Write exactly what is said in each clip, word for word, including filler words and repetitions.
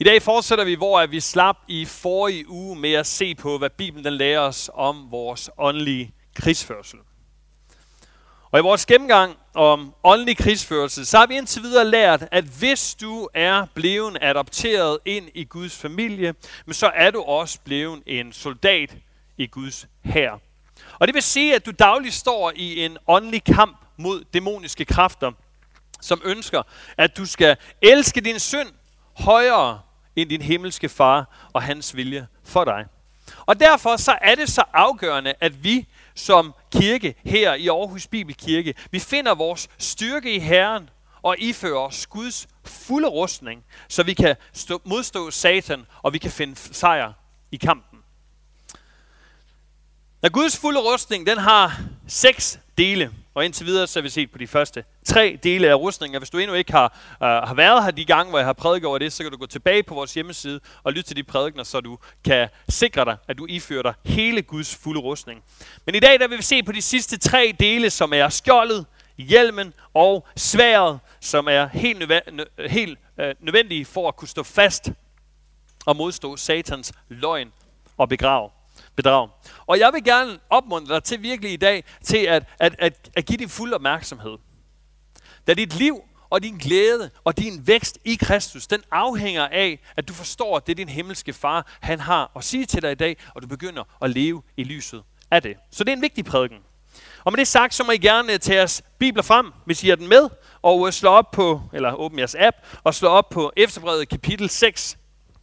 I dag fortsætter vi, hvor vi slap i forrige uge med at se på, hvad Bibelen den lærer os om vores åndelige krigsførsel. Og i vores gennemgang om åndelig krigsførsel, så har vi indtil videre lært, at hvis du er blevet adopteret ind i Guds familie, men så er du også blevet en soldat i Guds hær. Og det vil sige, at du dagligt står i en åndelig kamp mod dæmoniske kræfter, som ønsker, at du skal elske din synd højere end din himmelske far og hans vilje for dig. Og derfor så er det så afgørende, at vi som kirke her i Aarhus Bibelkirke, vi finder vores styrke i Herren og ifører os Guds fulde rustning, så vi kan stå, modstå Satan, og vi kan finde sejr i kampen. Når Guds fulde rustning, den har seks dele, og indtil videre så har vi set på de første tre dele af rustningen. Hvis du endnu ikke har, uh, har været her de gange, hvor jeg har prædiket over det, så kan du gå tilbage på vores hjemmeside og lytte til de prædikener, så du kan sikre dig, at du ifører dig hele Guds fulde rustning. Men i dag der vil vi se på de sidste tre dele, som er skjoldet, hjelmen og sværdet, som er helt, nødv- helt uh, nødvendige for at kunne stå fast og modstå Satans løgn og begrav. bedrag. Og jeg vil gerne opmuntre dig til virkelig i dag, til at, at, at, at give din fuld opmærksomhed. Da dit liv og din glæde og din vækst i Kristus, den afhænger af, at du forstår, at det er din himmelske far, han har at sige til dig i dag, og du begynder at leve i lyset af det. Så det er en vigtig prædiken. Og med det sagt, så må I gerne tage jeres bibler frem, hvis I har den med, og slå op på, eller åbne jeres app, og slå op på Efeserbrevet kapitel seks.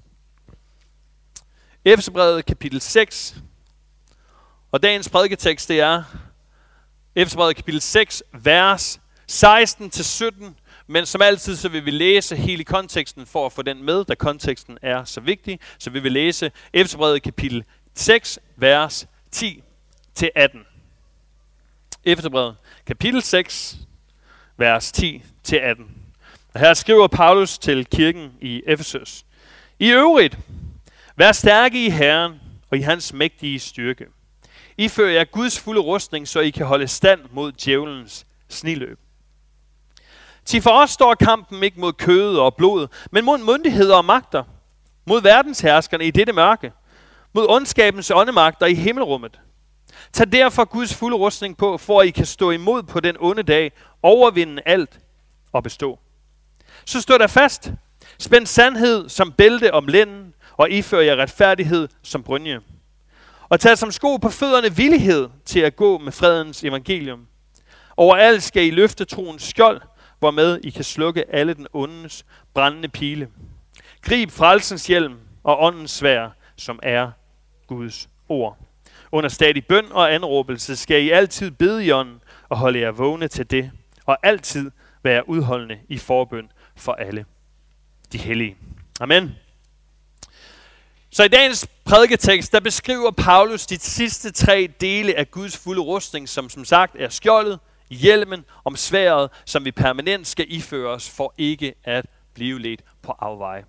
Efeserbrevet kapitel seks. Og dagens prædiketekst, det er Efeserbrevet kapitel seks, vers seksten til sytten. Men som altid, så vil vi læse hele konteksten for at få den med, da konteksten er så vigtig. Så vi vil læse Efeserbrevet kapitel seks, vers ti til atten. Efeserbrevet kapitel seks, vers ti til atten. Og her skriver Paulus til kirken i Efesus: I øvrigt, vær stærke i Herren og i hans mægtige styrke. Ifører jer Guds fulde rustning, så I kan holde stand mod djævelens sniløb. Til for os står kampen ikke mod kødet og blodet, men mod myndigheder og magter, mod verdensherskerne i dette mørke, mod ondskabens åndemagter i himmelrummet. Tag derfor Guds fulde rustning på, for at I kan stå imod på den onde dag, overvinde alt og bestå. Så stå der fast, spænd sandhed som bælte om lænden, og ifør jer retfærdighed som brynje. Og tag som sko på fødderne villighed til at gå med fredens evangelium. Overalt skal I løfte troens skjold, hvormed I kan slukke alle den ondes brændende pile. Grib frelsens hjelm og åndens sværd, som er Guds ord. Under stadig bøn og anråbelse skal I altid bede i ånden og holde jer vågne til det, og altid være udholdende i forbøn for alle de hellige. Amen. Så i dagens prædiketekst, der beskriver Paulus de sidste tre dele af Guds fulde rustning, som som sagt er skjoldet, hjelmen om sværdet, som vi permanent skal iføre os for ikke at blive ledt på afveje.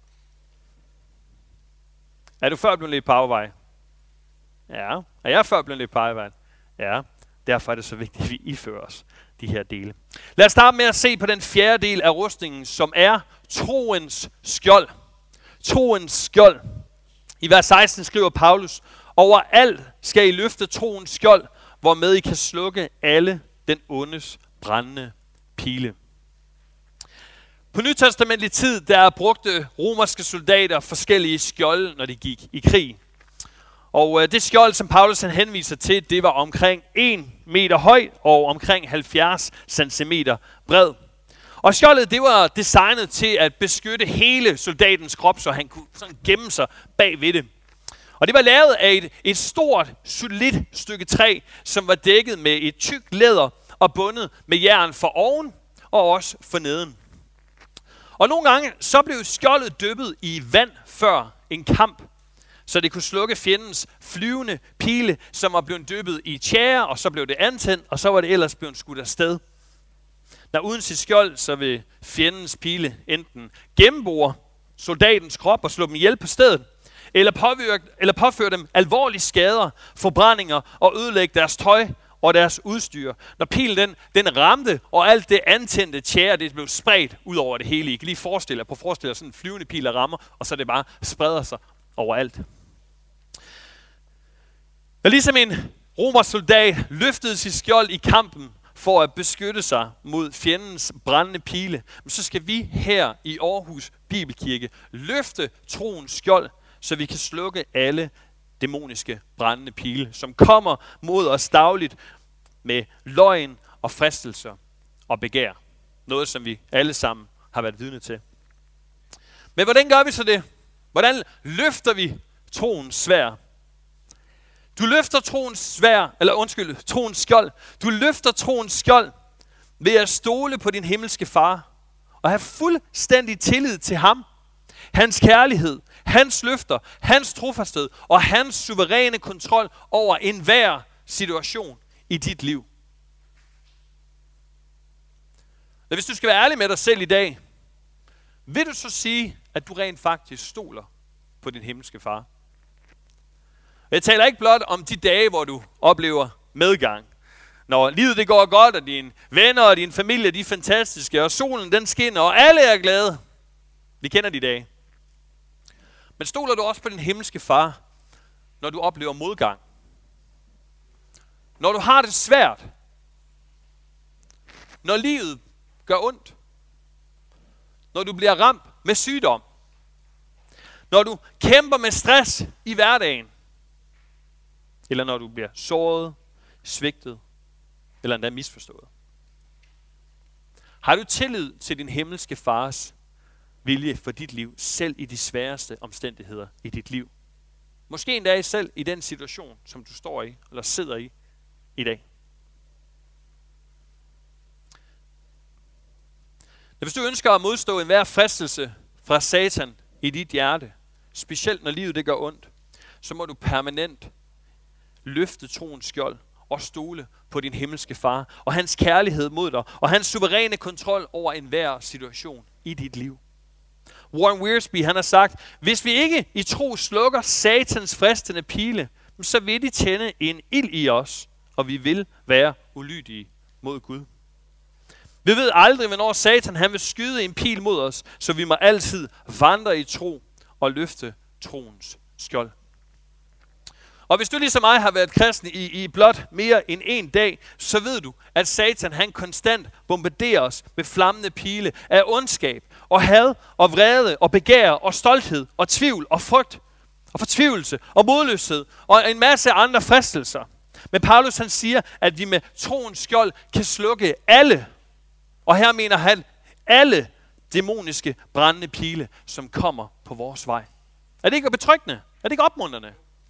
Er du før blevet ledt på afveje? Ja. Er jeg før blevet ledt på afveje? Ja. Derfor er det så vigtigt, at vi ifører os de her dele. Lad os starte med at se på den fjerde del af rustningen, som er troens skjold. Troens skjold. I vers seksten skriver Paulus: Overalt skal I løfte troens skjold, hvormed I kan slukke alle den ondes brændende pile. På nytestamentlig tid, der brugte romerske soldater forskellige skjolde, når de gik i krig. Og øh, det skjold, som Paulus han henviser til, det var omkring en meter høj og omkring halvfjerds centimeter bred. Og skjoldet, det var designet til at beskytte hele soldatens krop, så han kunne sådan gemme sig bag ved det. Og det var lavet af et, et stort, solidt stykke træ, som var dækket med et tykt læder og bundet med jern for oven og også for neden. Og nogle gange så blev skjoldet dyppet i vand før en kamp, så det kunne slukke fjendens flyvende pile, som var blevet dyppet i tjære, og så blev det antændt, og så var det ellers blevet skudt afsted. Når uden sit skjold, så vil fjendens pile enten gennembore soldatens krop og slå dem ihjel på stedet, eller påføre, eller påføre dem alvorlige skader, forbrændinger og ødelægge deres tøj og deres udstyr. Når pilen den, den ramte, og alt det antændte tjære, det blev spredt ud over det hele. I kan lige forestille jer, på forestille jer sådan en flyvende pil, der rammer, og så det bare spreder sig overalt. Når ligesom en romersk soldat løftede sit skjold i kampen for at beskytte sig mod fjendens brændende pile, så skal vi her i Aarhus Bibelkirke løfte troens skjold, så vi kan slukke alle dæmoniske brændende pile, som kommer mod os dagligt med løgn og fristelser og begær. Noget, som vi alle sammen har været vidne til. Men hvordan gør vi så det? Hvordan løfter vi troens sværd? Du løfter troens sværd, eller undskyld, troens skjold. Du løfter troens skjold ved at stole på din himmelske far og have fuldstændig tillid til ham, hans kærlighed, hans løfter, hans trofasthed og hans suveræne kontrol over enhver situation i dit liv. Men hvis du skal være ærlig med dig selv i dag, vil du så sige, at du rent faktisk stoler på din himmelske far? Jeg taler ikke blot om de dage, hvor du oplever medgang. Når livet det går godt, og dine venner og din familie de er fantastiske, og solen den skinner, og alle er glade. Vi kender de dage. Men stoler du også på din himmelske far, når du oplever modgang? Når du har det svært? Når livet gør ondt? Når du bliver ramt med sygdom? Når du kæmper med stress i hverdagen? Eller når du bliver såret, svigtet, eller endda misforstået? Har du tillid til din himmelske fars vilje for dit liv, selv i de sværeste omstændigheder i dit liv? Måske endda selv i den situation, som du står i, eller sidder i i dag. Hvis du ønsker at modstå enhver fristelse fra Satan i dit hjerte, specielt når livet det gør ondt, så må du permanent løfte troens skjold og stole på din himmelske far og hans kærlighed mod dig og hans suveræne kontrol over enhver situation i dit liv. Warren Wiersbe, han har sagt, hvis vi ikke i tro slukker Satans fristende pile, så vil de tænde en ild i os, og vi vil være ulydige mod Gud. Vi ved aldrig, hvornår Satan han vil skyde en pil mod os, så vi må altid vandre i tro og løfte troens skjold. Og hvis du ligesom mig har været kristen i, i blot mere end en dag, så ved du, at Satan han konstant bombarderer os med flammende pile af ondskab og had og vrede og begær og stolthed og tvivl og frygt og fortvivlelse og modløshed og en masse andre fristelser. Men Paulus han siger, at vi med troens skjold kan slukke alle, og her mener han alle dæmoniske brændende pile, som kommer på vores vej. Er det ikke betryggende? Er det ikke opmuntrende?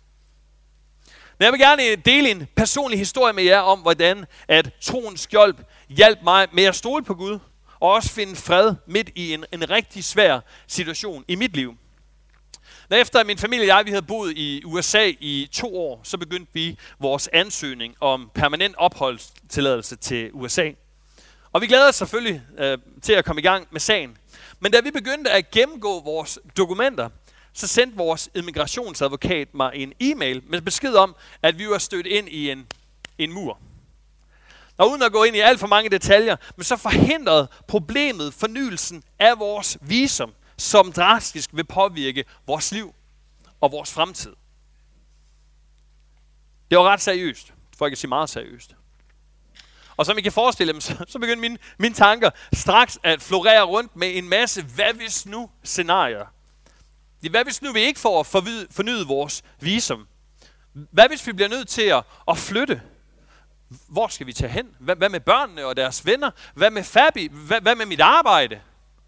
Men jeg vil gerne dele en personlig historie med jer om, hvordan at troens skjold hjalp mig med at stole på Gud, og også finde fred midt i en, en rigtig svær situation i mit liv. Når efter min familie og jeg vi havde boet i U S A i to år, så begyndte vi vores ansøgning om permanent opholdstilladelse til U S A. Og vi glæder os selvfølgelig øh, til at komme i gang med sagen. Men da vi begyndte at gennemgå vores dokumenter, så sendte vores immigrationsadvokat mig en e-mail med besked om, at vi var stødt ind i en, en mur. Og uden at gå ind i alt for mange detaljer, men så forhindrede problemet fornyelsen af vores visum, som drastisk vil påvirke vores liv og vores fremtid. Det var ret seriøst, for ikke at sige meget seriøst. Og som I kan forestille dem, så, så begyndte mine, mine tanker straks at florere rundt med en masse hvad hvis nu scenarier. Hvad hvis nu vi ikke får fornyet vores visum? Hvad hvis vi bliver nødt til at, at flytte? Hvor skal vi tage hen? Hvad, hvad med børnene og deres venner? Hvad med Fabi? Hvad, hvad med mit arbejde?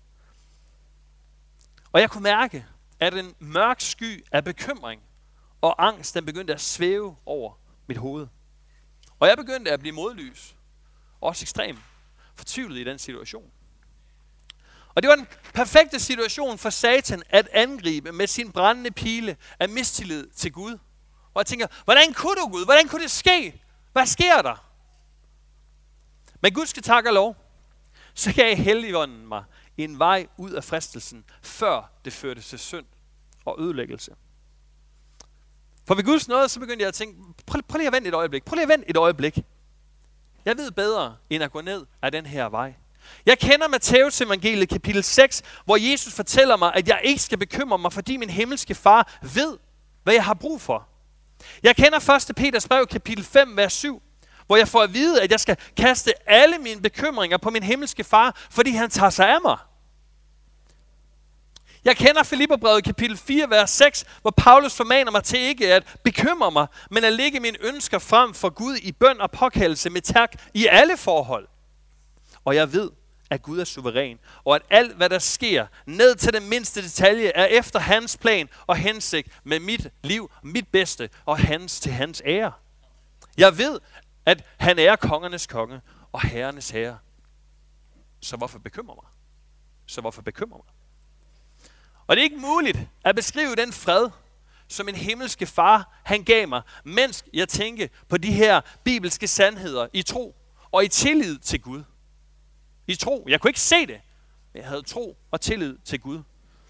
Og jeg kunne mærke, at en mørk sky af bekymring og angst, den begyndte at svæve over mit hoved. Og jeg begyndte at blive modløs. Også ekstremt fortvivlet i den situation. Og det var den perfekte situation for Satan at angribe med sin brændende pile af mistillid til Gud. Og jeg tænker, hvordan kunne du Gud? Hvordan kunne det ske? Hvad sker der? Men Gud skal takke og lov. Så gav Helligånden mig en vej ud af fristelsen, før det førte til synd og ødelæggelse. For ved Guds nåde, så begyndte jeg at tænke, prøv, prøv lige at vente et øjeblik. Prøv lige at vente et øjeblik. Jeg ved bedre, end at gå ned ad den her vej. Jeg kender Matthæus evangeliet kapitel seks, hvor Jesus fortæller mig, at jeg ikke skal bekymre mig, fordi min himmelske far ved, hvad jeg har brug for. Jeg kender første Peters brev kapitel fem, vers syv, hvor jeg får at vide, at jeg skal kaste alle mine bekymringer på min himmelske far, fordi han tager sig af mig. Jeg kender Filipperbrevet kapitel fire, vers seks, hvor Paulus formaner mig til ikke at bekymre mig, men at lægge mine ønsker frem for Gud i bøn og påkaldelse med tak i alle forhold. Og jeg ved, at Gud er suveræn, og at alt, hvad der sker, ned til den mindste detalje, er efter hans plan og hensigt med mit liv, mit bedste og hans til hans ære. Jeg ved, at han er kongernes konge og herrenes herre. Så hvorfor bekymre mig? Så hvorfor bekymre mig? Og det er ikke muligt at beskrive den fred, som en himmelske far, han gav mig, mens jeg tænker på de her bibelske sandheder i tro og i tillid til Gud. I tro. Jeg kunne ikke se det, men jeg havde tro og tillid til Gud.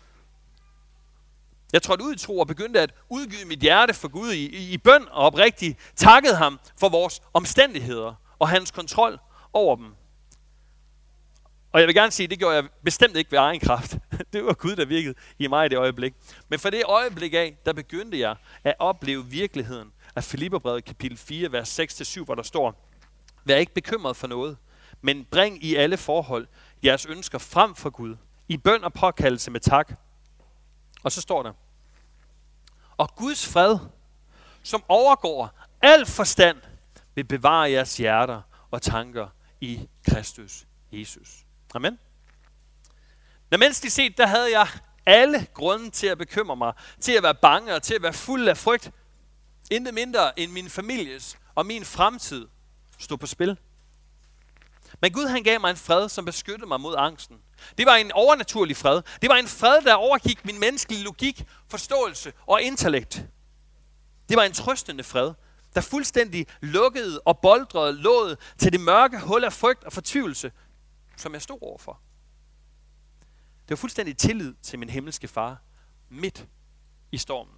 Jeg trådte ud i tro og begyndte at udgyde mit hjerte for Gud i, i, i bøn og oprigtigt takkede ham for vores omstændigheder og hans kontrol over dem. Og jeg vil gerne sige, at det gjorde jeg bestemt ikke ved egen kraft. Det var Gud, der virkede i mig i det øjeblik. Men for det øjeblik af, der begyndte jeg at opleve virkeligheden af Filipperbrevet kapitel fire, vers seks til syv, hvor der står: Vær ikke bekymret for noget, men bring i alle forhold jeres ønsker frem for Gud, i bøn og påkaldelse med tak. Og så står der: Og Guds fred, som overgår al forstand, vil bevare jeres hjerter og tanker i Kristus Jesus. Amen. Når menneskeligt set, der havde jeg alle grunde til at bekymre mig, til at være bange og til at være fuld af frygt. Intet mindre end min families og min fremtid stod på spil. Men Gud, han gav mig en fred, som beskyttede mig mod angsten. Det var en overnaturlig fred. Det var en fred, der overgik min menneskelige logik, forståelse og intellekt. Det var en trøstende fred, der fuldstændig lukkede og boldrede låget til det mørke hul af frygt og fortvivlelse, som jeg stod overfor. Det var fuldstændig tillid til min himmelske far, midt i stormen.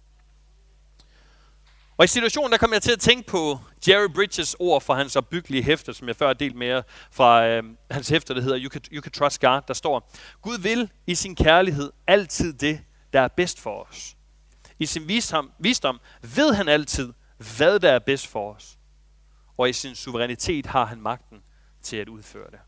Og i situationen, der kom jeg til at tænke på Jerry Bridges ord fra hans opbyggelige hæfter, som jeg før har delt med jer fra øh, hans hæfter, der hedder you can, you can Trust God. Der står: Gud vil i sin kærlighed altid det, der er bedst for os. I sin visdom, visdom ved han altid, hvad der er bedst for os. Og i sin suverænitet har han magten til at udføre det.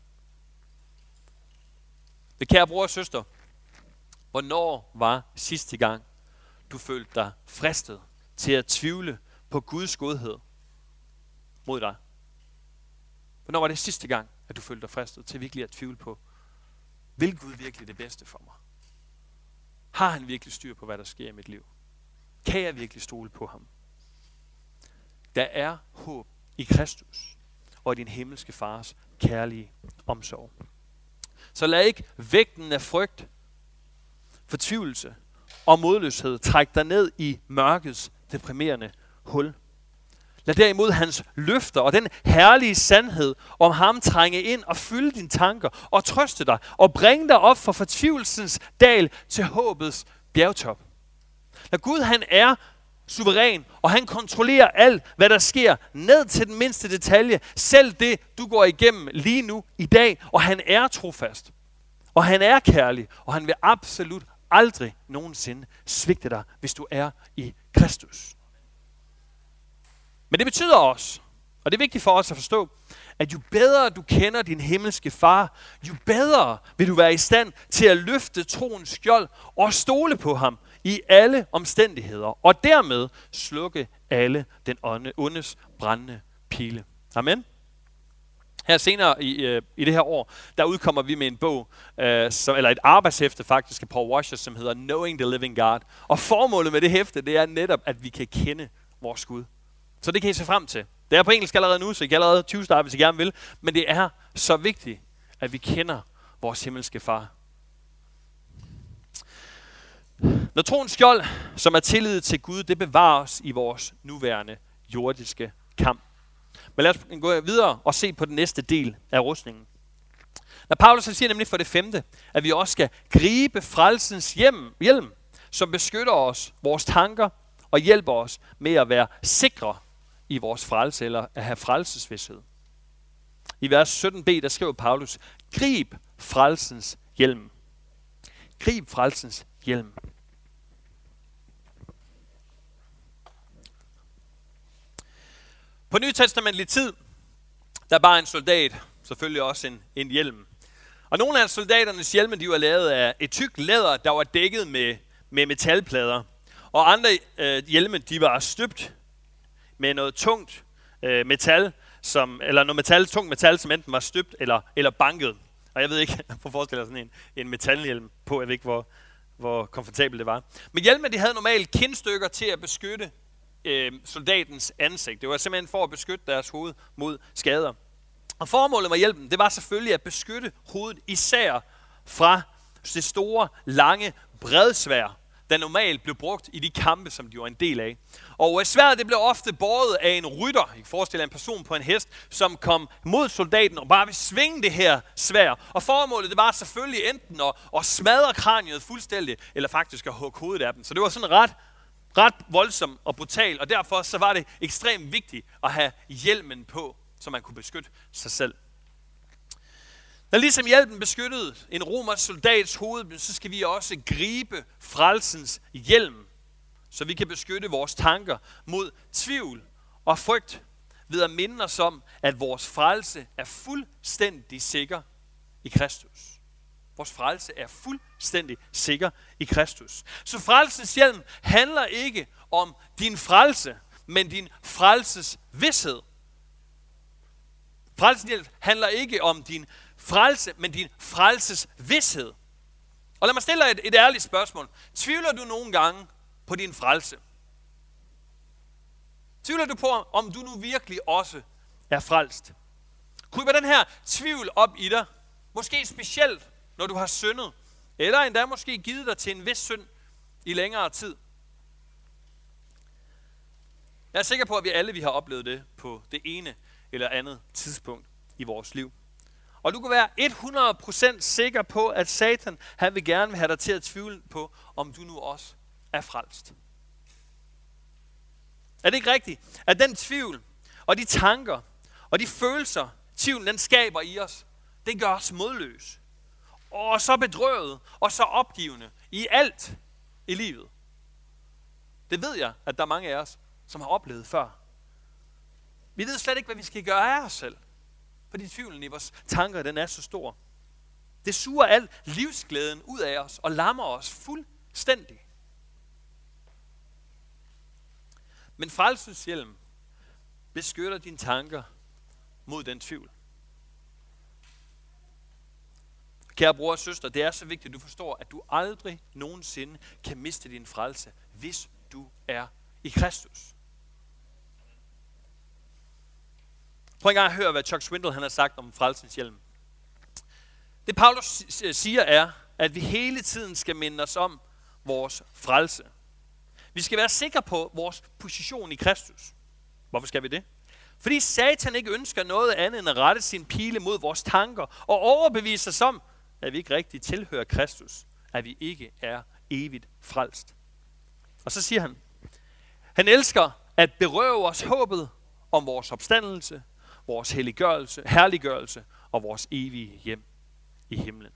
Det kære bror og søster, hvornår var sidste gang, du følte dig fristet til at tvivle på Guds godhed mod dig? Hvornår var det sidste gang, at du følte dig fristet til virkelig at tvivle på, vil Gud virkelig det bedste for mig? Har han virkelig styr på, hvad der sker i mit liv? Kan jeg virkelig stole på ham? Der er håb i Kristus og i din himmelske fars kærlige omsorg. Så lad ikke vægten af frygt, fortvivlelse og modløshed trække dig ned i mørkets deprimerende hul. Lad derimod hans løfter og den herlige sandhed om ham trænge ind og fylde dine tanker og trøste dig og bringe dig op fra fortvivlelsens dal til håbets bjergtop. Når Gud, han er suveræn, og han kontrollerer alt, hvad der sker, ned til den mindste detalje, selv det, du går igennem lige nu i dag, og han er trofast, og han er kærlig, og han vil absolut aldrig nogensinde svigte dig, hvis du er i Kristus. Men det betyder også, og det er vigtigt for os at forstå, at jo bedre du kender din himmelske far, jo bedre vil du være i stand til at løfte troens skjold og stole på ham i alle omstændigheder, og dermed slukke alle den ondes brændende pile. Amen. Her senere i, øh, i det her år, der udkommer vi med en bog, øh, som, eller et arbejdshæfte faktisk af Paul Washer, som hedder Knowing the Living God. Og formålet med det hæfte, det er netop, at vi kan kende vores Gud. Så det kan I se frem til. Det er på engelsk allerede nu, så I kan allerede tyve start, hvis I gerne vil. Men det er så vigtigt, at vi kender vores himmelske far. Når troens skjold, som er tillid til Gud, det bevarer os i vores nuværende jordiske kamp. Men lad os gå videre og se på den næste del af rustningen. Når Paulus siger nemlig for det femte, at vi også skal gribe frelsens hjem, hjelm, som beskytter os, vores tanker og hjælper os med at være sikre i vores frelse eller at have frelsesvidshed. I vers sytten b, der skriver Paulus, grib frelsens hjelm. Grib frelsens hjelm. På nytestamentlig tid, der bar en soldat selvfølgelig også en, en hjelm. Og nogle af soldaternes hjelme, de var lavet af et tykt læder, der var dækket med, med metalplader. Og andre øh, hjelme, de var støbt med noget tungt øh, metal, som, eller noget metal, tungt metal, som enten var støbt eller, eller banket. Og jeg ved ikke, jeg får forestille sådan en, en metalhjelm på, jeg ved ikke, hvor, hvor komfortabelt det var. Men hjelme, de havde normalt kindstykker til at beskytte øh, soldatens ansigt. Det var simpelthen for at beskytte deres hoved mod skader. Og formålet med hjelmen, det var selvfølgelig at beskytte hovedet især fra det store, lange bredsværd, der normalt blev brugt i de kampe, som de var en del af. Og sværdet det blev ofte båret af en rytter. I kan forestille en person på en hest, som kom mod soldaten og bare ville svinge det her sværd. Og formålet det var selvfølgelig enten at, at smadre kraniet fuldstændig, eller faktisk at hugge hovedet af dem. Så det var sådan ret, ret voldsomt og brutalt, og derfor så var det ekstremt vigtigt at have hjelmen på, så man kunne beskytte sig selv. Når ligesom hjelmen beskyttede en romersk soldats hoved, så skal vi også gribe frelsens hjelm, så vi kan beskytte vores tanker mod tvivl og frygt, ved at minde os om, at vores frelse er fuldstændig sikker i Kristus. Vores frelse er fuldstændig sikker i Kristus. Så frelsens hjelm handler ikke om din frelse, men din frelses vished. Frelsens hjelm handler ikke om din frelse, men din frelses vished. Og lad mig stille dig et, et ærligt spørgsmål. Tvivler du nogle gange på din frelse? Tvivler du på, om du nu virkelig også er frelst? Kryber den her tvivl op i dig? Måske specielt, når du har syndet, eller endda måske givet dig til en vis synd i længere tid. Jeg er sikker på, at vi alle vi har oplevet det på det ene eller andet tidspunkt i vores liv. Og du kan være hundrede procent sikker på, at Satan han vil gerne have dig til at tvivle på, om du nu også er frelst. Er det ikke rigtigt, at den tvivl og de tanker og de følelser, tvivlen den skaber i os, det gør os modløse. Og så bedrøvet og så opgivende i alt i livet. Det ved jeg, at der er mange af os, som har oplevet før. Vi ved slet ikke, hvad vi skal gøre af os selv. Fordi tvivlen i vores tanker, den er så stor. Det suger al livsglæden ud af os og lammer os fuldstændig. Men frelsens hjelm beskytter dine tanker mod den tvivl. Kære bror og søster, det er så vigtigt, at du forstår, at du aldrig nogensinde kan miste din frelse, hvis du er i Kristus. Prøv en gang at høre, hvad Chuck Swindoll han har sagt om frelsens hjelm. Det Paulus siger er, at vi hele tiden skal minde os om vores frelse. Vi skal være sikre på vores position i Kristus. Hvorfor skal vi det? Fordi Satan ikke ønsker noget andet end at rette sin pile mod vores tanker og overbevise os om, at vi ikke rigtig tilhører Kristus, at vi ikke er evigt frelst. Og så siger han, han elsker at berøve os håbet om vores opstandelse, vores helliggørelse, herliggørelse og vores evige hjem i himlen.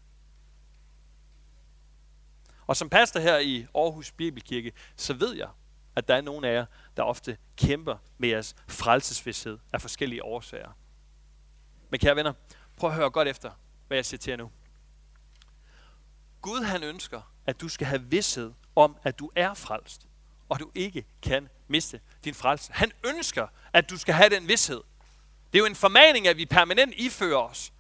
Og som pastor her i Aarhus Bibelkirke, så ved jeg, at der er nogle af jer, der ofte kæmper med jeres frelsesvidshed af forskellige årsager. Men kære venner, prøv at høre godt efter, hvad jeg siger til jer nu. Gud han ønsker, at du skal have vished om, at du er frelst, og du ikke kan miste din frelse. Han ønsker, at du skal have den vished. Det er jo en formaning, at vi permanent ifører os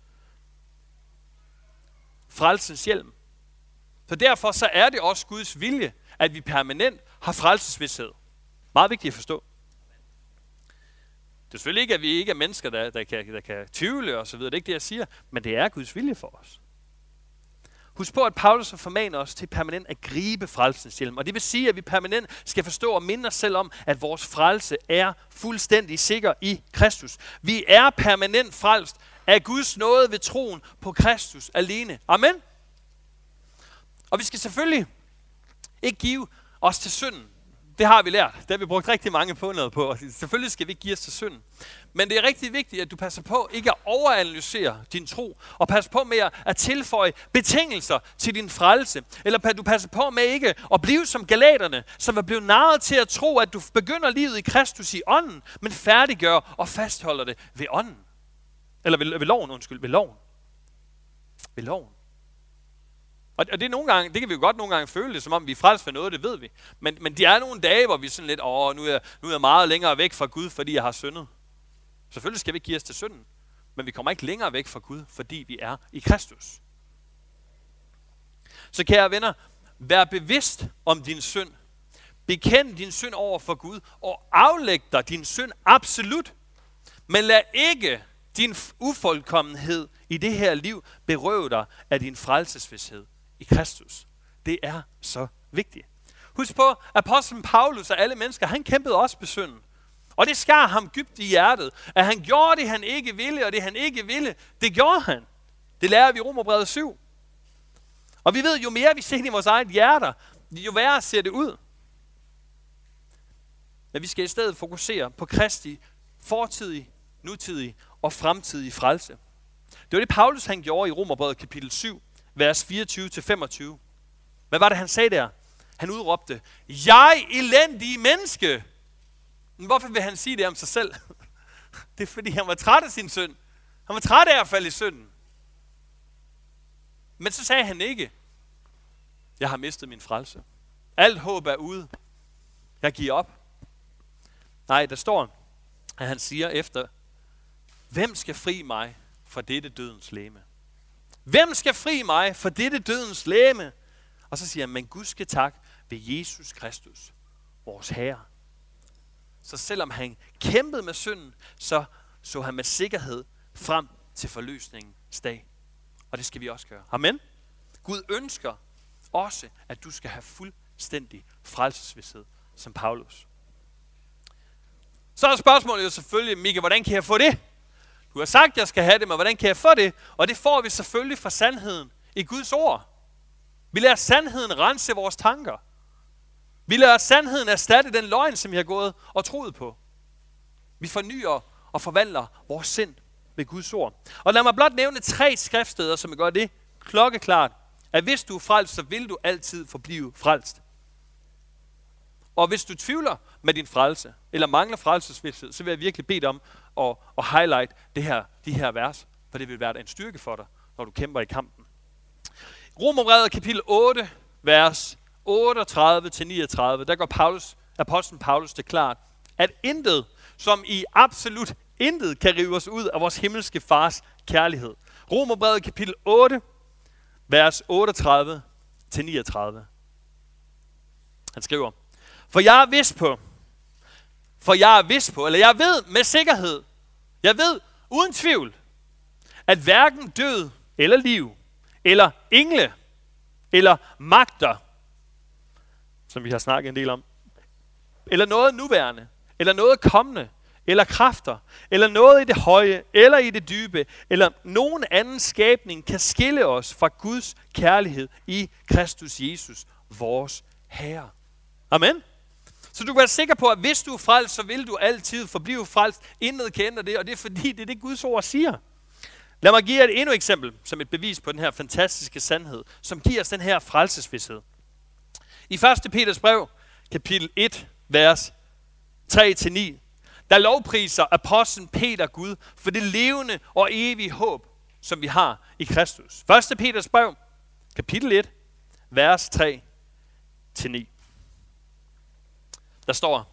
frelsens hjelm. Så derfor så er det også Guds vilje, at vi permanent har frelsesvidshed. Meget vigtigt at forstå. Det er selvfølgelig ikke, at vi ikke er mennesker, der, der, kan, der kan tvivle og så videre. Det er ikke det, jeg siger. Men det er Guds vilje for os. Husk på, at Paulus formaner os til permanent at gribe frelsens hjelm. Og det vil sige, at vi permanent skal forstå og minde os selv om, at vores frelse er fuldstændig sikker i Kristus. Vi er permanent frelst af Guds nåde ved troen på Kristus alene. Amen. Og vi skal selvfølgelig ikke give os til synden. Det har vi lært. Det har vi brugt rigtig mange på noget på. Selvfølgelig skal vi ikke give os til synden. Men det er rigtig vigtigt, at du passer på ikke at overanalysere din tro, og passer på med at tilføje betingelser til din frelse. Eller du passer på med ikke at blive som galaterne, som er blevet narret til at tro, at du begynder livet i Kristus i ånden, men færdiggør og fastholder det ved ånden. Eller ved, ved loven, undskyld, ved loven. Ved loven. Og det er nogle gange, det kan vi jo godt nogle gange føle det, som om vi er frelst for noget, det ved vi. Men, men de er nogle dage, hvor vi er sådan lidt, åh, nu er, jeg, nu er jeg meget længere væk fra Gud, fordi jeg har syndet. Selvfølgelig skal vi ikke give os til synden, men vi kommer ikke længere væk fra Gud, fordi vi er i Kristus. Så kære venner, vær bevidst om din synd. Bekend din synd over for Gud, og aflæg dig din synd absolut. Men lad ikke din ufuldkommenhed i det her liv berøve dig af din frelsesvidshed i Kristus. Det er så vigtigt. Husk på, apostlen Paulus og alle mennesker, han kæmpede også med synden. Og det skar ham dybt i hjertet, at han gjorde det, han ikke ville, og det han ikke ville, det gjorde han. Det lærer vi i Romerbrevet syv. Og vi ved, jo mere vi ser ind i vores eget hjerter, jo værre ser det ud. Men vi skal i stedet fokusere på Kristi fortidig, nutidig og fremtidig frelse. Det var det, Paulus han gjorde i Romerbrevet kapitel syv, vers fireogtyve til femogtyve. Hvad var det, han sagde der? Han udråbte, jeg elendige menneske. Men hvorfor vil han sige det om sig selv? Det er, fordi han var træt af sin synd. Han var træt af at falde i synden. Men så sagde han ikke, jeg har mistet min frelse. Alt håb er ude. Jeg giver op. Nej, der står, at han siger efter, hvem skal fri mig fra dette dødens legeme? Hvem skal fri mig fra dette dødens legeme? Og så siger han, men Gud skal tak ved Jesus Kristus, vores Herre. Så selvom han kæmpede med synden, så så han med sikkerhed frem til forløsningens dag. Og det skal vi også gøre. Amen. Gud ønsker også, at du skal have fuldstændig frelsesvidshed som Paulus. Så er spørgsmålet jo selvfølgelig, Mika, hvordan kan jeg få det? Du har sagt, at jeg skal have det, men hvordan kan jeg få det? Og det får vi selvfølgelig fra sandheden i Guds ord. Vi lader sandheden rense vores tanker. Vi lader sandheden erstatte den løgn, som jeg har gået og troet på. Vi fornyer og forvandler vores sind med Guds ord. Og lad mig blot nævne tre skriftsteder, som gør det klokkeklart, at hvis du er frelst, så vil du altid forblive frelst. Og hvis du tvivler med din frelse, eller mangler frelsesvidshed, så vil jeg virkelig bede dig om at, at highlight det her, de her vers, for det vil være en styrke for dig, når du kæmper i kampen. Romerbrevet kapitel otte, vers otteogtredive til niogtredive, der går Paulus, apostlen Paulus det klart, at intet, som i absolut intet, kan rive os ud af vores himmelske fars kærlighed. Romerbrevet kapitel otte, vers otteogtredive til niogtredive. Han skriver, for jeg er vist på, for jeg er vist på, eller jeg ved med sikkerhed, jeg ved uden tvivl, at hverken død eller liv, eller engle, eller magter, som vi har snakket en del om, eller noget nuværende, eller noget kommende, eller kræfter, eller noget i det høje, eller i det dybe, eller nogen anden skabning kan skille os fra Guds kærlighed i Kristus Jesus, vores Herre. Amen. Så du kan være sikker på, at hvis du er frelst, så vil du altid forblive frelst. Intet kan ændre det, og det er fordi, det er det Guds ord siger. Lad mig give jer et endnu eksempel, som et bevis på den her fantastiske sandhed, som giver os den her frelsesvidshed. I første Peters brev, kapitel et, vers tre til ni, der lovpriser apostlen Peter Gud for det levende og evige håb, som vi har i Kristus. første Peters brev, kapitel et, vers tre til ni. Der står,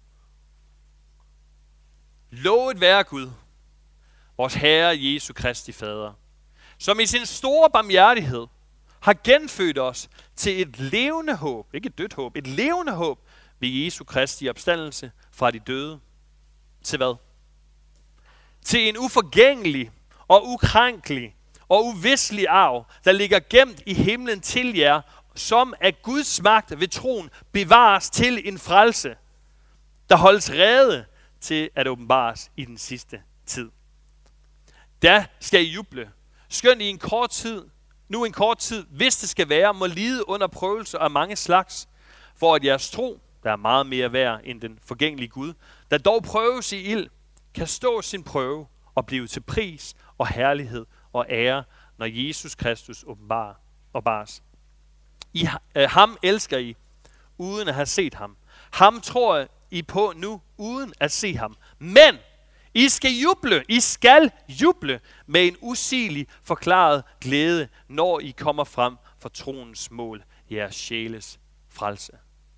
lovet være Gud, vores Herre Jesu Kristi Fader, som i sin store barmhjertighed har genfødt os til et levende håb, ikke et dødt håb, et levende håb ved Jesu Kristi opstandelse fra de døde. Til hvad? Til en uforgængelig og ukrænkelig og uvisselig arv, der ligger gemt i himlen til jer, som af Guds magt ved troen bevares til en frelse, der holdes rede til at åbenbares i den sidste tid. Der skal I juble, skønt i en kort tid, nu en kort tid, hvis det skal være, må lide under prøvelser af mange slags, for at jeres tro, der er meget mere værd end den forgængelige Gud, der dog prøves i ild, kan stå sin prøve og blive til pris og herlighed og ære, når Jesus Kristus åbenbarer og bars. I øh, ham elsker I, uden at have set ham. Ham tror I på nu, uden at se ham. Men I skal juble, I skal juble med en usigelig forklaret glæde, når I kommer frem for troens mål, jeres sjæles frelse.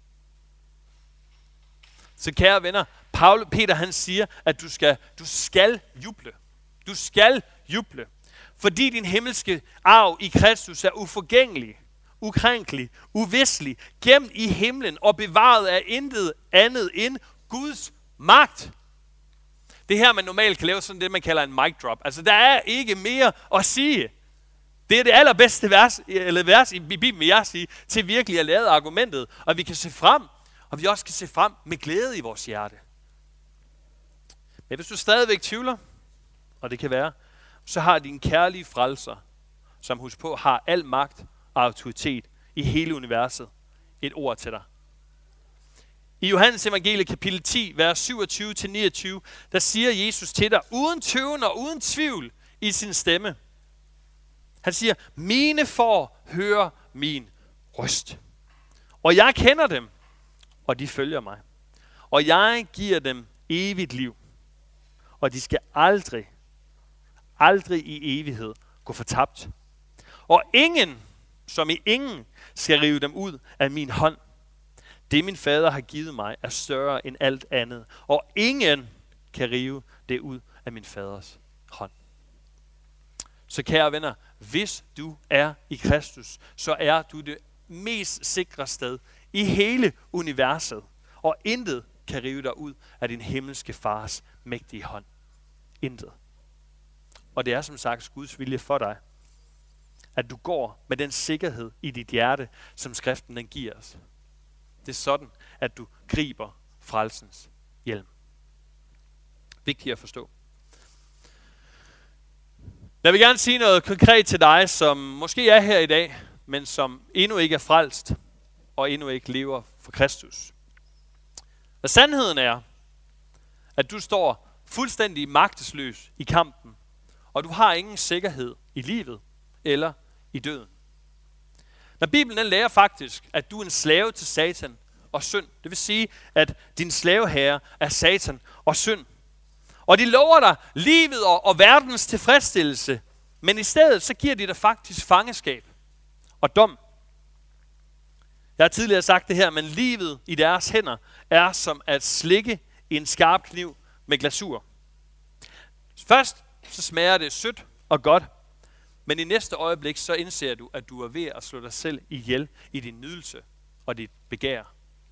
Så kære venner, Paul, Peter han siger, at du skal, du skal juble. Du skal juble, fordi din himmelske arv i Kristus er uforgængelig, ukrænkelig, uvisselig, gemt i himlen og bevaret af intet andet end Guds magt. Det her, man normalt kan lave sådan det, man kalder en mic drop. Altså, der er ikke mere at sige. Det er det allerbedste vers, eller vers i Bibelen, vil jeg sige, til virkelig at lave argumentet. Og vi kan se frem, og vi også kan se frem med glæde i vores hjerte. Men hvis du stadigvæk tvivler, og det kan være, så har din kærlige frelser, som husk på har al magt og autoritet i hele universet, et ord til dig. I Johannes evangelie kapitel ti, vers syvogtyve til niogtyve, der siger Jesus til dig, uden tøven og uden tvivl i sin stemme. Han siger, mine får høre min røst. Og jeg kender dem, og de følger mig. Og jeg giver dem evigt liv. Og de skal aldrig, aldrig i evighed gå fortabt. Og ingen, som i ingen, skal rive dem ud af min hånd. Det min fader har givet mig er større end alt andet. Og ingen kan rive det ud af min faders hånd. Så kære venner, hvis du er i Kristus, så er du det mest sikre sted i hele universet. Og intet kan rive dig ud af din himmelske fars mægtige hånd. Intet. Og det er som sagt Guds vilje for dig, at du går med den sikkerhed i dit hjerte, som skriften den giver os. Det er sådan, at du griber frelsens hjelm. Vigtigt at forstå. Jeg vil gerne sige noget konkret til dig, som måske er her i dag, men som endnu ikke er frelst, og endnu ikke lever for Kristus. Og sandheden er, at du står fuldstændig magtesløs i kampen, og du har ingen sikkerhed i livet eller i døden. Når Bibelen den lærer faktisk, at du er en slave til Satan og synd. Det vil sige, at din slaveherre er Satan og synd. Og de lover dig livet og, og verdens tilfredsstillelse, men i stedet så giver de dig faktisk fangeskab og dom. Jeg har tidligere sagt det her, men livet i deres hænder er som at slikke en skarp kniv med glasur. Først så smager det sødt og godt, men i næste øjeblik så indser du, at du er ved at slå dig selv ihjel i din nydelse og dit begær.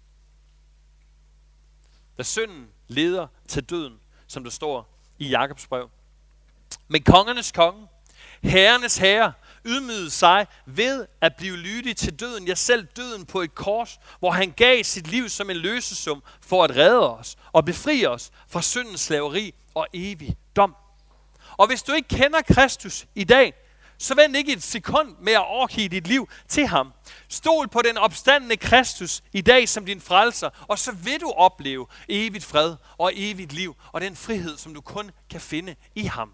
Da synden leder til døden, som der står i Jakobs brev. Men kongernes konge, herrenes herre, ydmygede sig ved at blive lydig til døden, ja selv døden på et kors, hvor han gav sit liv som en løsesum for at redde os og befri os fra syndens slaveri og evig dom. Og hvis du ikke kender Kristus i dag, så vent ikke et sekund med at overgive dit liv til ham. Stol på den opstandne Kristus i dag som din frelser, og så vil du opleve evigt fred og evigt liv, og den frihed, som du kun kan finde i ham.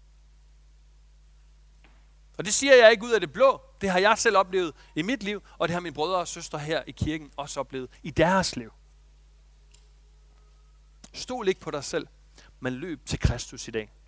Og det siger jeg ikke ud af det blå. Det har jeg selv oplevet i mit liv, og det har mine brødre og søstre her i kirken også oplevet i deres liv. Stol ikke på dig selv, men løb til Kristus i dag.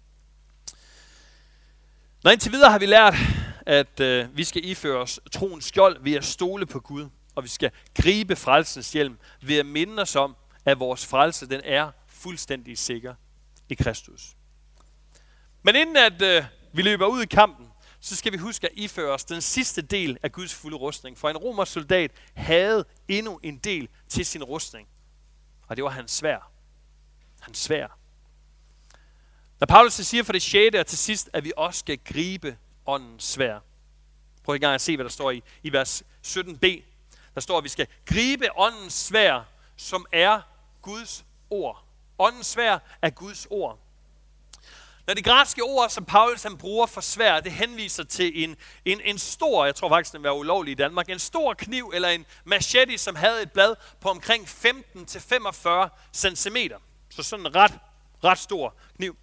Når indtil videre har vi lært, at øh, vi skal iføre os troens skjold ved at stole på Gud, og vi skal gribe frelsens hjelm ved at minde os om, at vores frelse den er fuldstændig sikker i Kristus. Men inden at øh, vi løber ud i kampen, så skal vi huske at iføre os den sidste del af Guds fulde rustning. For en romersk soldat havde endnu en del til sin rustning, og det var hans sværd. Hans sværd. Når Paulus siger for det sjette og til sidst, at vi også skal gribe åndens sværd. Prøv ikke engang at se, hvad der står i, i vers sytten b. Der står, at vi skal gribe åndens sværd, som er Guds ord. Åndens sværd er Guds ord. Når det græske ord, som Paulus han bruger for sværd, det henviser til en, en, en stor, jeg tror faktisk, den var ulovlig i Danmark, en stor kniv eller en machete, som havde et blad på omkring femten til femogfyrre centimeter. Så sådan en ret, ret stor kniv.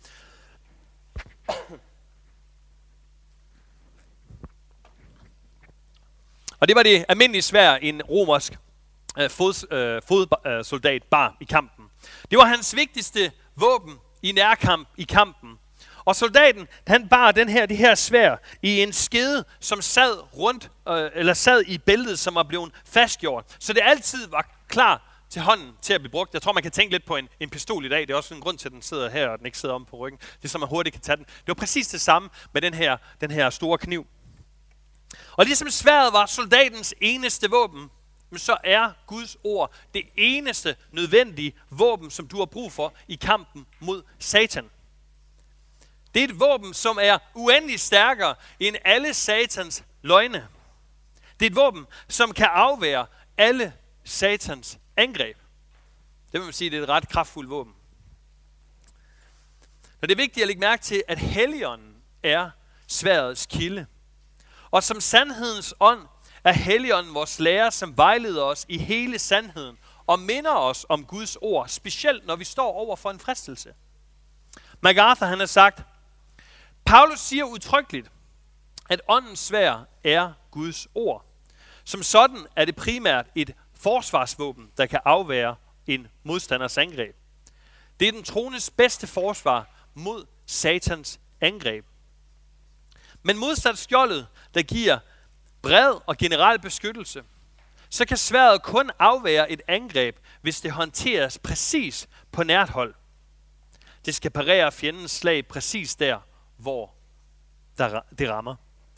Og det var det almindelige sværd, en romersk øh, fod, øh, fodsoldat bar i kampen. Det var hans vigtigste våben i nærkamp i kampen. Og soldaten, han bar den her, det her sværd i en skede, som sad rundt, øh, eller sad i bæltet, som var blevet fastgjort. Så det altid var klar til hånden til at blive brugt. Jeg tror, man kan tænke lidt på en, en pistol i dag. Det er også en grund til, at den sidder her, og den ikke sidder om på ryggen. Det er så, man hurtigt kan tage den. Det var præcis det samme med den her, den her store kniv. Og ligesom sværdet var soldatens eneste våben, så er Guds ord det eneste nødvendige våben, som du har brug for i kampen mod Satan. Det er et våben, som er uendelig stærkere end alle Satans løgne. Det er et våben, som kan afvære alle Satans angreb. Det vil man sige, det er et ret kraftfuldt våben. Og det er vigtigt at lægge mærke til, at Helligånden er sværdets kilde. Og som sandhedens ånd er Helligånden vores lærer, som vejleder os i hele sandheden og minder os om Guds ord, specielt når vi står over for en fristelse. MacArthur han har sagt, Paulus siger udtrykkeligt, at åndens sværd er Guds ord. Som sådan er det primært et forsvarsvåben, der kan afvære en modstanders angreb. Det er den troendes bedste forsvar mod Satans angreb. Men modsat skjoldet, der giver bred og generel beskyttelse, så kan sværdet kun afvære et angreb, hvis det håndteres præcis på nært hold. Det skal parere fjendens slag præcis der, hvor der, det rammer.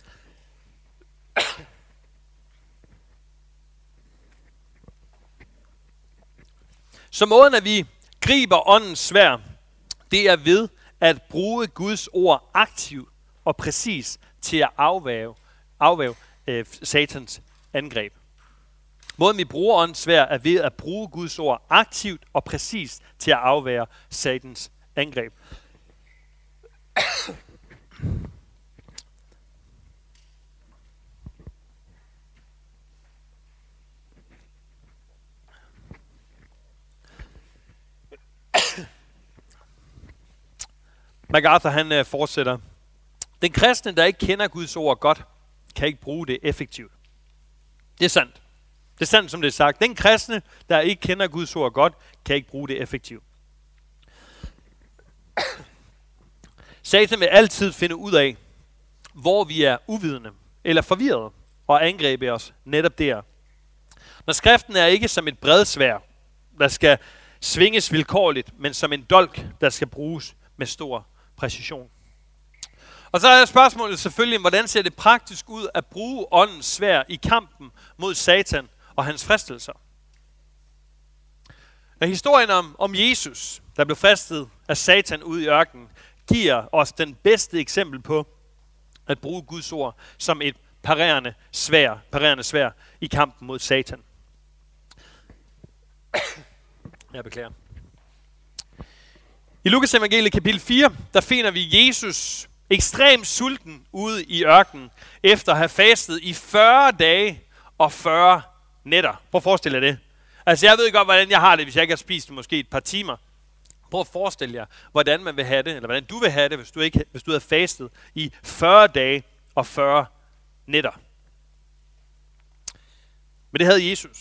Så måden, at vi griber åndens sværd, det er ved at bruge Guds ord aktivt og præcis til at afvæve, afvæve øh, Satans angreb. Måden, vi bruger åndens sværd, er ved at bruge Guds ord aktivt og præcist til at afvære Satans angreb. MacArthur han øh, fortsætter. Den kristne, der ikke kender Guds ord godt, kan ikke bruge det effektivt. Det er sandt. Det er sandt, som det er sagt. Den kristne, der ikke kender Guds ord godt, kan ikke bruge det effektivt. Satan vil altid finde ud af, hvor vi er uvidende eller forvirrede, og angribe os netop der. Når skriften er ikke som et bredsværd, der skal svinges vilkårligt, men som en dolk, der skal bruges med stor præcision. Og så er spørgsmålet selvfølgelig, hvordan ser det praktisk ud at bruge åndens sværd i kampen mod Satan og hans fristelser? Og historien om, om Jesus, der blev fristet af Satan ude i ørkenen, giver os den bedste eksempel på at bruge Guds ord som et parerende sværd, parerende sværd i kampen mod Satan. Jeg beklager. I Lukas evangeliet kapitel fire, der finder vi Jesus ekstremt sulten ude i ørkenen, efter at have fastet i fyrre dage og fyrre nætter. Prøv at forestille jer det. Altså jeg ved godt, hvordan jeg har det, hvis jeg ikke har spist måske et par timer. Prøv at forestille jer, hvordan man vil have det, eller hvordan du vil have det, hvis du, ikke, hvis du havde fastet i fyrre dage og fyrre nætter. Men det havde Jesus.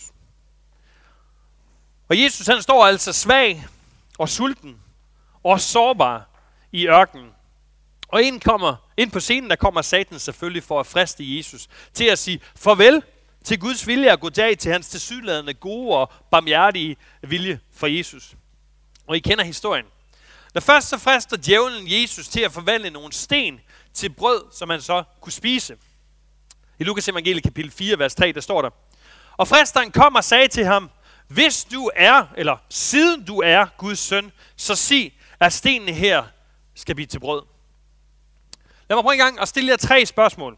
Og Jesus han står altså svag og sulten og sårbar i ørkenen. Og ind, kommer, ind på scenen, der kommer Satan selvfølgelig for at friste Jesus til at sige farvel til Guds vilje og goddag til hans tilsyneladende gode og barmhjertige vilje for Jesus. Og I kender historien. Da først så frister djævlen Jesus til at forvandle nogle sten til brød, som han så kunne spise. I Lukas evangeliet kapitel fire, vers tre, der står der. Og fristeren kom og sagde til ham, hvis du er, eller siden du er Guds søn, så sig, at stenene her skal blive til brød. Lad mig prøve en gang at stille jer tre spørgsmål.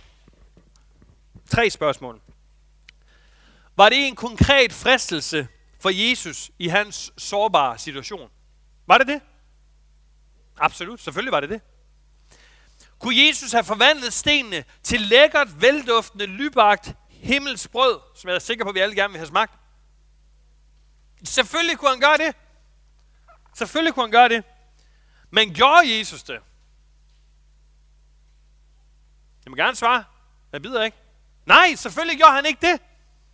Tre spørgsmål. Var det en konkret fristelse for Jesus i hans sårbare situation? Var det det? Absolut, selvfølgelig var det det. Kunne Jesus have forvandlet stenene til lækkert, velduftende, lybagt himmelsbrød, som jeg er sikker på, at vi alle gerne vil have smagt? Selvfølgelig kunne han gøre det. Selvfølgelig kunne han gøre det. Men gjorde Jesus det? Jeg må gerne svare. Jeg bider ikke. Nej, selvfølgelig gjorde han ikke det.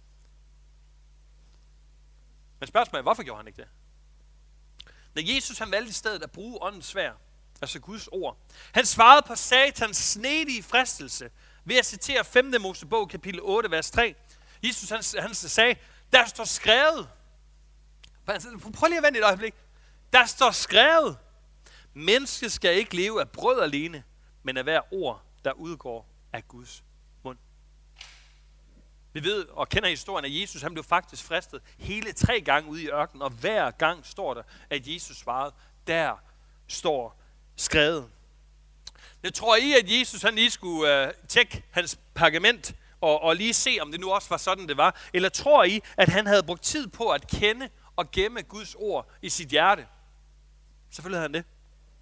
Men spørgsmålet er, hvorfor gjorde han ikke det? Når Jesus han valgte i stedet at bruge åndens sværd, altså Guds ord. Han svarede på satans snedige fristelse ved at citere femte Mosebog, kapitel otte, vers tre. Jesus han, han sagde, der står skrevet. Prøv lige at vente et øjeblik. Der står skrevet. Mennesket skal ikke leve af brød alene, men af hver ord, der udgår af Guds mund. Vi ved og kender historien, at Jesus han blev faktisk fristet hele tre gange ude i ørkenen, og hver gang står der, at Jesus svarede, der står skrevet. Jeg tror I, at Jesus han lige skulle uh, tjekke hans pergament og, og lige se, om det nu også var sådan, det var? Eller tror I, at han havde brugt tid på at kende og gemme Guds ord i sit hjerte? Selvfølgelig havde han det.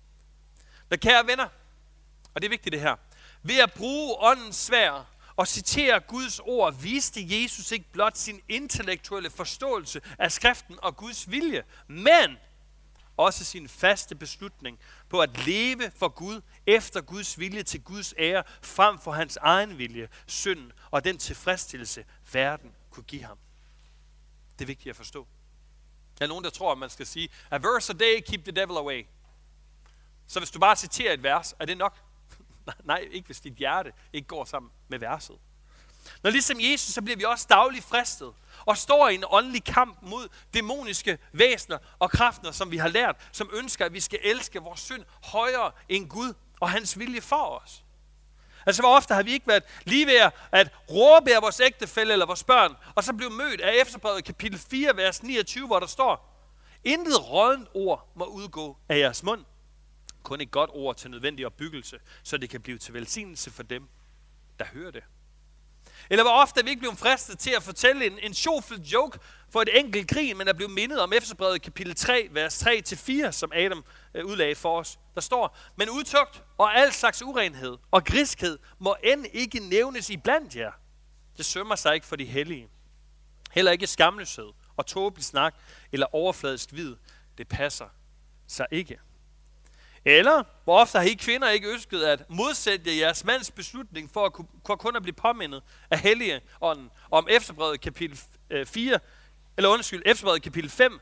Men kære venner, og det er vigtigt det her, ved at bruge åndens sværd og citere Guds ord, viste Jesus ikke blot sin intellektuelle forståelse af skriften og Guds vilje, men også sin faste beslutning på at leve for Gud efter Guds vilje til Guds ære, frem for hans egen vilje, synden og den tilfredsstillelse, verden kunne give ham. Det er vigtigt at forstå. Der er nogen, der tror, at man skal sige, a verse a day, keep the devil away. Så hvis du bare citerer et vers, er det nok? Nej, ikke hvis dit hjerte ikke går sammen med verset. Når ligesom Jesus, så bliver vi også dagligt fristet og står i en åndelig kamp mod dæmoniske væsener og kræfter, som vi har lært, som ønsker, at vi skal elske vores synd højere end Gud og hans vilje for os. Altså, hvor ofte har vi ikke været lige ved at råbe af vores ægtefælle eller vores børn, og så blev mødt af Efeserbrevet kapitel fire, vers niogtyve, hvor der står, intet rådent ord må udgå af jeres mund. Kun et godt ord til nødvendig opbyggelse, så det kan blive til velsignelse for dem, der hører det. Eller hvor ofte er vi ikke blevet fristet til at fortælle en, en sjovfuld joke for et enkelt grin, men er blevet mindet om Efeserbrevet kapitel tre, vers tre til fire, som Adam øh, udlagde for os. Der står, men udtugt og al slags urenhed og griskhed må end ikke nævnes i blandt jer. Det sømmer sig ikke for de hellige. Heller ikke skamløshed og tåbelig snak eller overfladisk vid. Det passer sig ikke. Eller, hvor ofte har I kvinder ikke ønsket at modsætte jeres mands beslutning for at kunne, kun at blive påmindet af Helligånden om Efeserbrevet kapitel fire, eller undskyld, Efeserbrevet kapitel fem,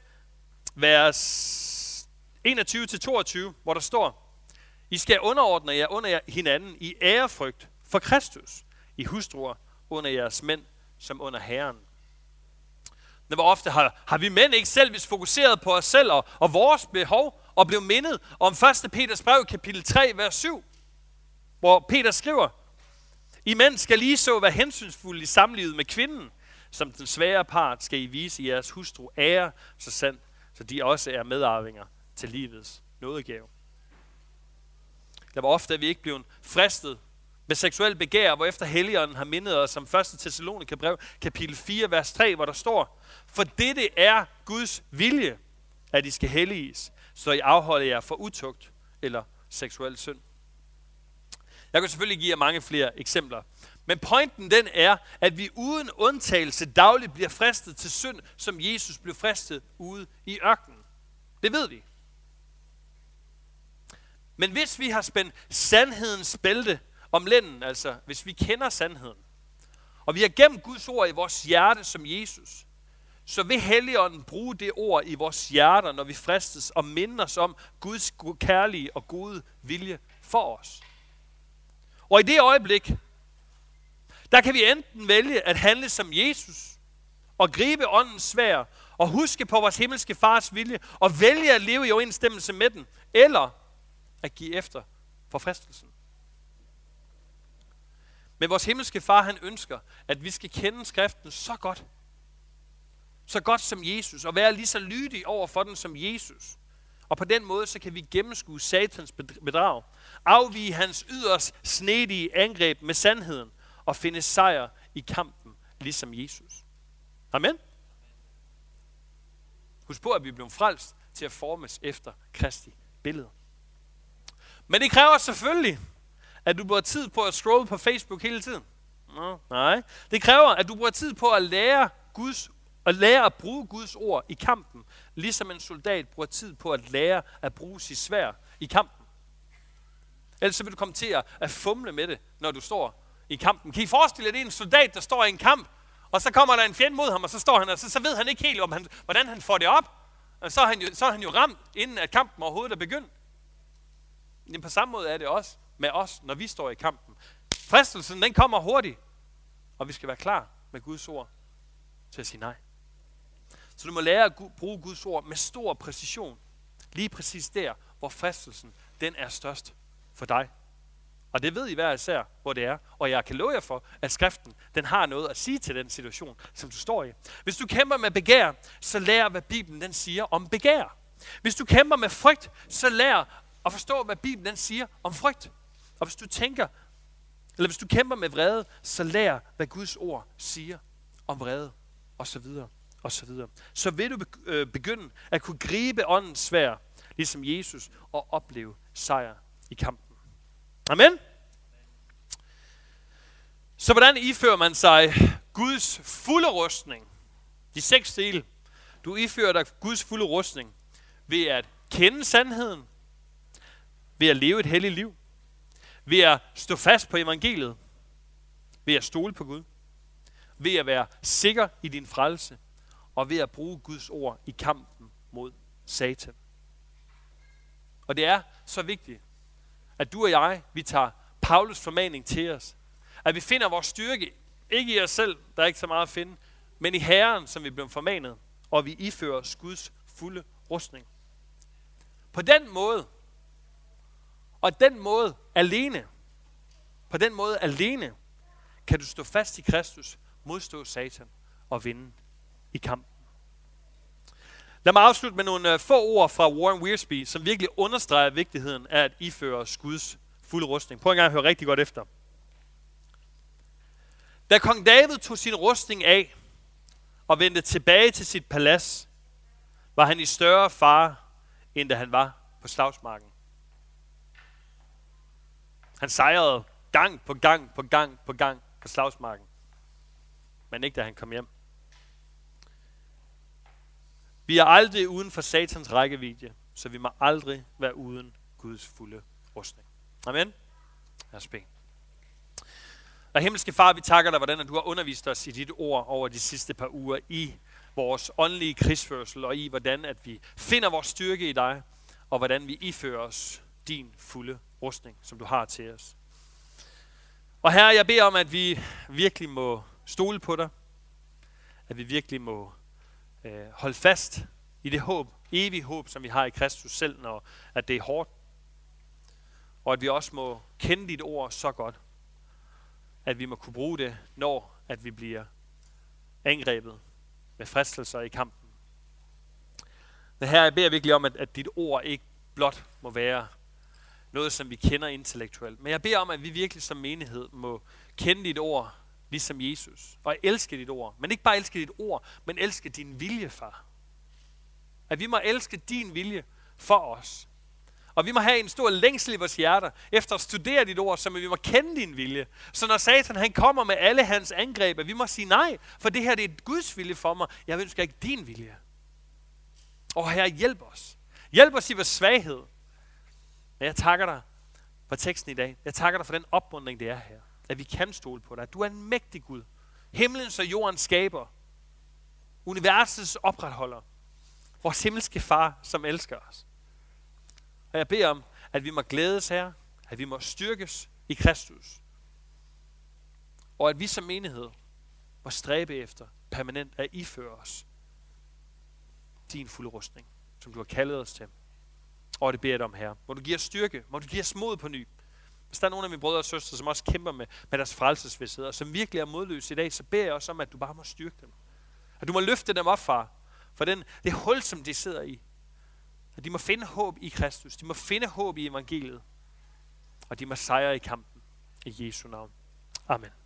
vers enogtyve til toogtyve, hvor der står, I skal underordne jer under hinanden i ærefrygt for Kristus, i hustruer under jeres mænd som under Herren. Hvor ofte har, har vi mænd ikke selv vist fokuseret på os selv og, og vores behov, og blev mindet om første Peters brev, kapitel tre, vers syv, hvor Peter skriver, I mænd skal lige så være hensynsfulde i samlivet med kvinden, som den svære part skal I vise jeres hustru ære, så sandt, så de også er medarvinger til livets nådegave. Der var ofte, at vi ikke blev fristet med seksuel begær, hvor efter Helligånden har mindet os om første Thessalonikerbrev, kapitel fire, vers tre, hvor der står, for dette er Guds vilje, at I skal helliges, så I afholder jer for utugt eller seksuel synd. Jeg kan selvfølgelig give jer mange flere eksempler, men pointen den er, at vi uden undtagelse dagligt bliver fristet til synd, som Jesus blev fristet ude i ørkenen. Det ved vi. Men hvis vi har spændt sandhedens bælte om lænden, altså hvis vi kender sandheden, og vi har gemt Guds ord i vores hjerte som Jesus, så vil Helligånden bruge det ord i vores hjerter, når vi fristes og minder os om Guds kærlige og gode vilje for os. Og i det øjeblik, der kan vi enten vælge at handle som Jesus og gribe åndens sværd og huske på vores himmelske fars vilje og vælge at leve i overensstemmelse med den, eller at give efter for fristelsen. Men vores himmelske far, han ønsker, at vi skal kende skriften så godt, så godt som Jesus, og være lige så lydige over for den som Jesus. Og på den måde, så kan vi gennemskue satans bedrag, afvige hans yders snedige angreb med sandheden, og finde sejr i kampen, ligesom Jesus. Amen. Husk på, at vi er blevet frelst til at formes efter Kristi billede. Men det kræver selvfølgelig, at du bruger tid på at scrolle på Facebook hele tiden. Nå, nej. Det kræver, at du bruger tid på at lære, Guds, at lære at bruge Guds ord i kampen, ligesom en soldat bruger tid på at lære at bruge sit sværd i kampen. Ellers så vil du komme til at, at fumle med det, når du står i kampen. Kan I forestille jer, det er en soldat, der står i en kamp, og så kommer der en fjende mod ham, og så står han, og så, så ved han ikke helt, om han, hvordan han får det op. Og så er, han jo, så er han jo ramt, inden at kampen overhovedet er begyndt. Men på samme måde er det også med os, når vi står i kampen. Fristelsen, den kommer hurtigt, og vi skal være klar med Guds ord til at sige nej. Så du må lære at bruge Guds ord med stor præcision, lige præcis der, hvor fristelsen, den er størst for dig. Og det ved I hver især, hvor det er. Og jeg kan love jer for, at skriften, den har noget at sige til den situation, som du står i. Hvis du kæmper med begær, så lær, hvad Bibelen den siger om begær. Hvis du kæmper med frygt, så lær at forstå, hvad Bibelen den siger om frygt. Og hvis du tænker, eller hvis du kæmper med vrede, så lær, hvad Guds ord siger om vrede, og så videre, og så videre. Så vil du begynde at kunne gribe åndens sværd, ligesom Jesus, og opleve sejr i kampen. Amen. Så hvordan ifører man sig Guds fulde rustning? De seks dele. Du ifører dig Guds fulde rustning ved at kende sandheden, ved at leve et helligt liv, ved at stå fast på evangeliet, ved at stole på Gud, ved at være sikker i din frelse, og ved at bruge Guds ord i kampen mod Satan. Og det er så vigtigt, at du og jeg, vi tager Paulus formaning til os. At vi finder vores styrke, ikke i os selv, der er ikke så meget at finde, men i Herren, som vi bliver formanet, og vi ifører os Guds fulde rustning. På den måde, og den måde alene, på den måde alene, kan du stå fast i Kristus, modstå Satan og vinde i kampen. Lad mig afslutte med nogle få ord fra Warren Wiersbe, som virkelig understreger vigtigheden af at iføre os Guds fulde rustning. Prøv en gang at høre rigtig godt efter. Da kong David tog sin rustning af og vendte tilbage til sit palads, var han i større fare, end da han var på slagsmarken. Han sejrede gang på gang på gang på gang på slagsmarken, men ikke da han kom hjem. Vi er aldrig uden for Satans rækkevidde, så vi må aldrig være uden Guds fulde rustning. Amen. Lad os bede. Og himmelske far, vi takker dig, hvordan du har undervist os i dit ord over de sidste par uger i vores åndelige krigsførsel, og i hvordan at vi finder vores styrke i dig, og hvordan vi ifører os din fulde rustning, som du har til os. Og Herre, jeg beder om, at vi virkelig må stole på dig, at vi virkelig må øh, holde fast i det håb, evige håb, som vi har i Kristus selv, når at det er hårdt, og at vi også må kende dit ord så godt, at vi må kunne bruge det, når at vi bliver angrebet med fristelser i kampen. Men her jeg beder virkelig om, at, at dit ord ikke blot må være noget, som vi kender intellektuelt. Men jeg beder om, at vi virkelig som menighed må kende dit ord, ligesom Jesus. Og elske dit ord. Men ikke bare elske dit ord, men elske din vilje, far. At vi må elske din vilje for os. Og vi må have en stor længsel i vores hjerter, efter at studere dit ord, så vi må kende din vilje. Så når Satan han kommer med alle hans angreb, vi må sige nej, for det her det er Guds vilje for mig. Jeg ønsker ikke din vilje. Og Herre, hjælp os. Hjælp os i vores svaghed. Men jeg takker dig for teksten i dag. Jeg takker dig for den opmuntring, det er her. At vi kan stole på dig. At du er en mægtig Gud. Himlens og jordens skaber. Universets opretholder. Vores himmelske far, som elsker os. Og jeg beder om, at vi må glædes her. At vi må styrkes i Kristus. Og at vi som menighed må stræbe efter permanent at iføre os din fulde rustning, som du har kaldet os til. Og det beder jeg dig om, Herre. Må du give os styrke, må du give os mod på ny. Hvis der er nogle af mine brødre og søstre, som også kæmper med, med deres frelsesvidshed, og som virkelig er modløse i dag, så beder jeg også om, at du bare må styrke dem. At du må løfte dem op, far, for den, det hul, som de sidder i. At de må finde håb i Kristus. De må finde håb i evangeliet. Og de må sejre i kampen. I Jesu navn. Amen.